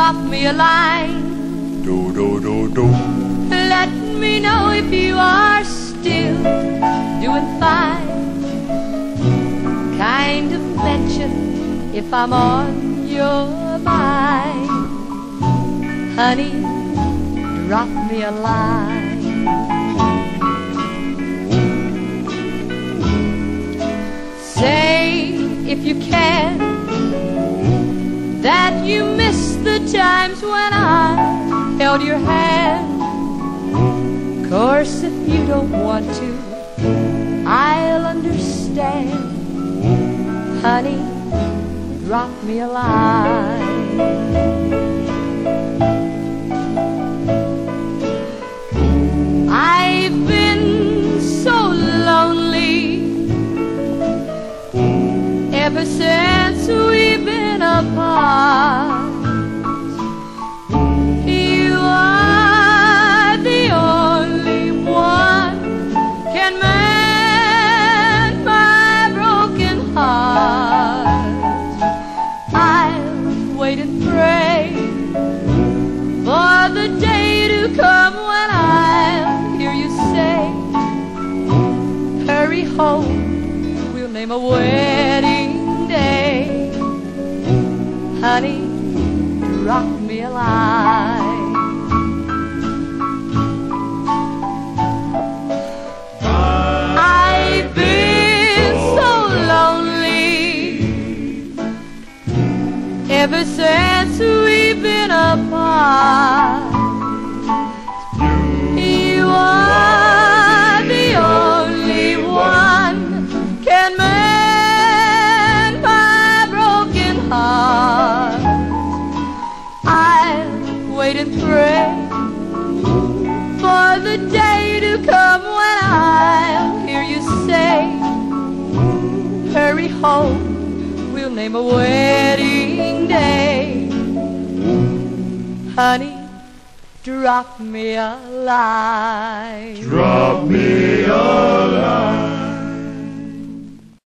drop me a line. Do do do do. Let me know if you are still doing fine. Kind of mention if I'm on your mind. Honey, drop me a line. Say, if you can, that you miss the times when I held your hand. Course, if you don't want to, I'll understand. Honey, drop me a line. I've been so lonely ever since we've been apart. You are the only one can mend my broken heart. I'll wait and pray for the day to come when I'll hear you say, hurry home, we'll name a wedding day. Honey, drop me a line. I've been so lonely ever since we've been apart. You are the only one can mend my broken heart. I'll wait and pray for the day to come when I'll hear you say, hurry home, we'll name a wedding day. Honey, drop me a line. Drop me a line.